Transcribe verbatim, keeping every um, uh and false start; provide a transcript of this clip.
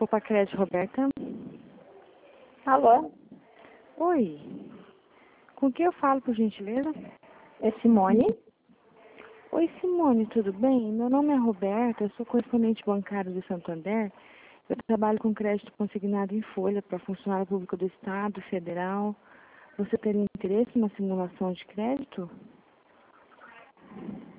Copa Crédito, Roberta. Alô? Oi. Com quem eu falo, por gentileza? É Simone? Oi, Simone, tudo bem? Meu nome é Roberta, eu sou correspondente bancário do Santander. Eu trabalho com crédito consignado em folha para funcionário público do Estado, federal. Você teria interesse numa simulação de crédito?